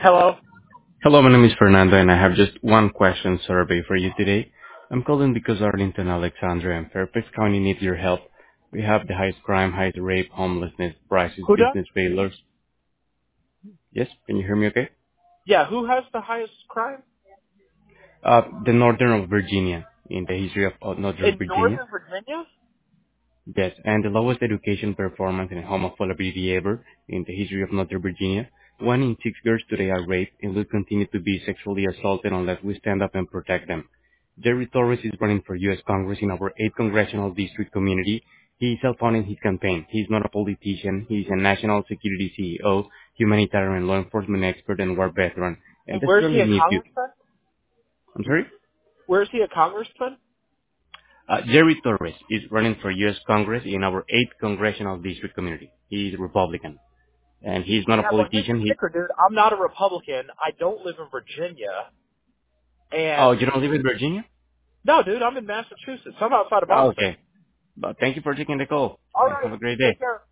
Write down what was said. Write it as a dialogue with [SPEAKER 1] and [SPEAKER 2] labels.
[SPEAKER 1] Hello?
[SPEAKER 2] Hello, my name is Fernando, and I have just one question survey for you today. I'm calling because Arlington, Alexandria, and Fairfax County need your help. We have the highest crime, highest rape, homelessness, prices,
[SPEAKER 1] Who does?
[SPEAKER 2] business failures. Yes, can you hear me okay?
[SPEAKER 1] Yeah, who has the highest crime?
[SPEAKER 2] The Northern of Virginia, in the history of Northern
[SPEAKER 1] In
[SPEAKER 2] Virginia.
[SPEAKER 1] Northern Virginia?
[SPEAKER 2] Yes, and the lowest education performance and homophobia ever in the history of Northern Virginia. 1 in 6 girls today are raped and will continue to be sexually assaulted unless we stand up and protect them. Jerry Torres is running for U.S. Congress in our 8th Congressional District community. He is self-funding his campaign. He is not a politician. He is a national security CEO, humanitarian law enforcement expert, and war veteran. And
[SPEAKER 1] And where's he
[SPEAKER 2] desperately
[SPEAKER 1] a
[SPEAKER 2] needs you.
[SPEAKER 1] congressman?
[SPEAKER 2] I'm sorry?
[SPEAKER 1] Where's he a congressman?
[SPEAKER 2] Jerry Torres is running for U.S. Congress in our 8th Congressional District community. He is Republican. And he's not a
[SPEAKER 1] Yeah, well, here's the
[SPEAKER 2] politician.
[SPEAKER 1] kicker, dude. I'm not a Republican. I don't live in Virginia.
[SPEAKER 2] Oh,
[SPEAKER 1] And,
[SPEAKER 2] you don't live in Virginia?
[SPEAKER 1] no, dude, I'm in Massachusetts. I'm outside of
[SPEAKER 2] Oh,
[SPEAKER 1] Boston.
[SPEAKER 2] okay. But thank you for taking the call,
[SPEAKER 1] All
[SPEAKER 2] and
[SPEAKER 1] right.
[SPEAKER 2] have a great day.
[SPEAKER 1] Take care.